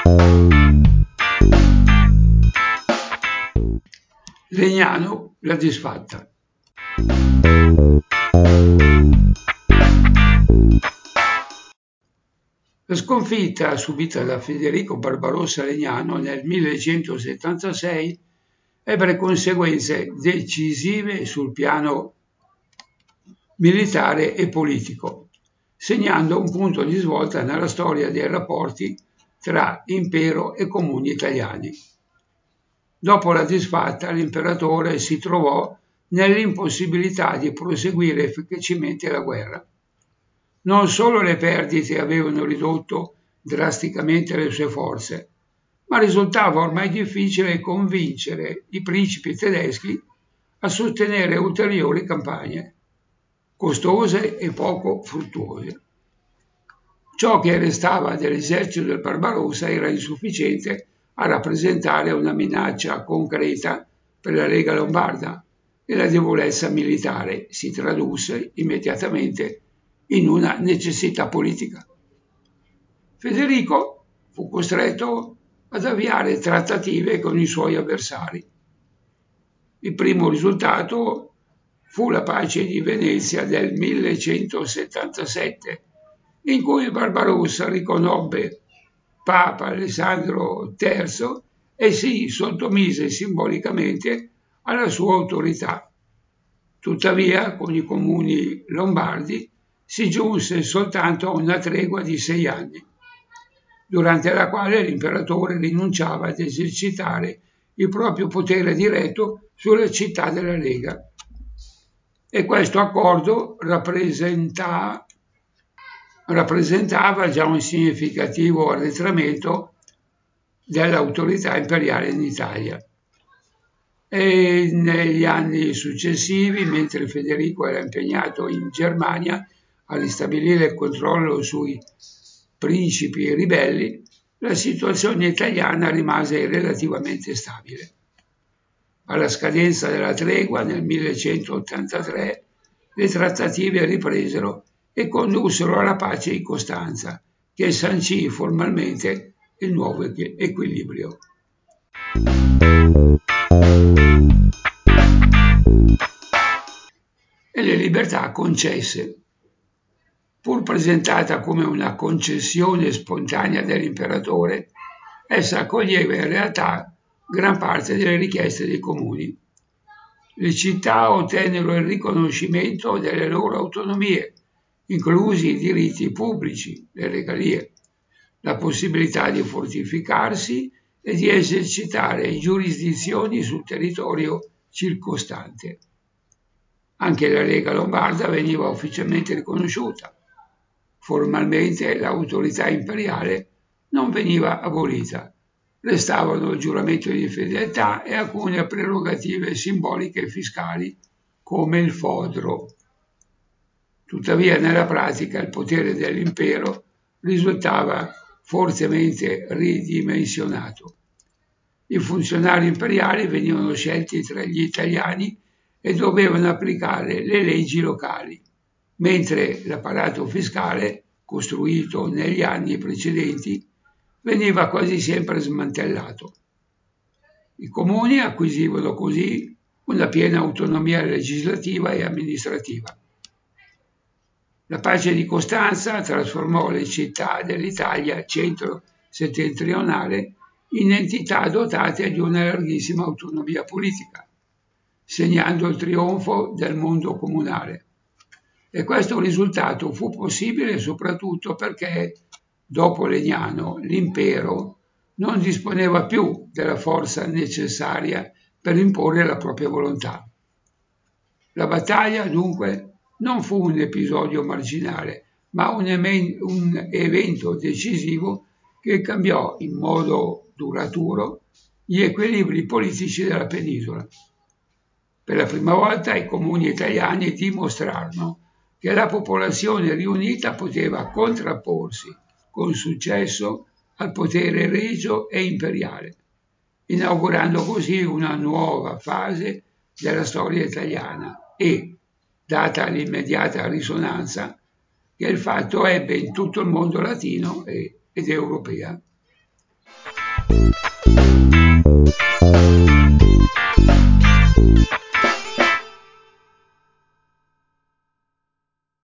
Legnano la disfatta. La sconfitta subita da Federico Barbarossa Legnano nel 1176 ebbe conseguenze decisive sul piano militare e politico, segnando un punto di svolta nella storia dei rapporti tra impero e comuni italiani. Dopo la disfatta, l'imperatore si trovò nell'impossibilità di proseguire efficacemente la guerra. Non solo le perdite avevano ridotto drasticamente le sue forze, ma risultava ormai difficile convincere i principi tedeschi a sostenere ulteriori campagne, costose e poco fruttuose. Ciò che restava dell'esercito del Barbarossa era insufficiente a rappresentare una minaccia concreta per la Lega Lombarda e la debolezza militare si tradusse immediatamente in una necessità politica. Federico fu costretto ad avviare trattative con i suoi avversari. Il primo risultato fu la pace di Venezia del 1177, in cui Barbarossa riconobbe Papa Alessandro III e si sottomise simbolicamente alla sua autorità. Tuttavia, con i comuni lombardi si giunse soltanto a una tregua di 6 anni, durante la quale l'imperatore rinunciava ad esercitare il proprio potere diretto sulle città della Lega. E questo accordo rappresentava già un significativo arretramento dell'autorità imperiale in Italia. E negli anni successivi, mentre Federico era impegnato in Germania a ristabilire il controllo sui principi ribelli, la situazione italiana rimase relativamente stabile. Alla scadenza della tregua nel 1183 le trattative ripresero e condussero alla pace di Costanza, che sancì formalmente il nuovo equilibrio. E le libertà concesse. Pur presentata come una concessione spontanea dell'imperatore, essa accoglieva in realtà gran parte delle richieste dei comuni. Le città ottennero il riconoscimento delle loro autonomie, inclusi i diritti pubblici, le regalie, la possibilità di fortificarsi e di esercitare giurisdizioni sul territorio circostante. Anche la Lega Lombarda veniva ufficialmente riconosciuta. Formalmente l'autorità imperiale non veniva abolita. Restavano il giuramento di fedeltà e alcune prerogative simboliche e fiscali, come il fodro. Tuttavia, nella pratica, il potere dell'impero risultava fortemente ridimensionato. I funzionari imperiali venivano scelti tra gli italiani e dovevano applicare le leggi locali, mentre l'apparato fiscale, costruito negli anni precedenti, veniva quasi sempre smantellato. I comuni acquisivano così una piena autonomia legislativa e amministrativa. La pace di Costanza trasformò le città dell'Italia centro-settentrionale in entità dotate di una larghissima autonomia politica, segnando il trionfo del mondo comunale. E questo risultato fu possibile soprattutto perché, dopo Legnano, l'impero non disponeva più della forza necessaria per imporre la propria volontà. La battaglia, dunque, non fu un episodio marginale, ma un evento decisivo che cambiò in modo duraturo gli equilibri politici della penisola. Per la prima volta i comuni italiani dimostrarono che la popolazione riunita poteva contrapporsi con successo al potere regio e imperiale, inaugurando così una nuova fase della storia italiana e, data l'immediata risonanza che il fatto ebbe in tutto il mondo latino ed europea.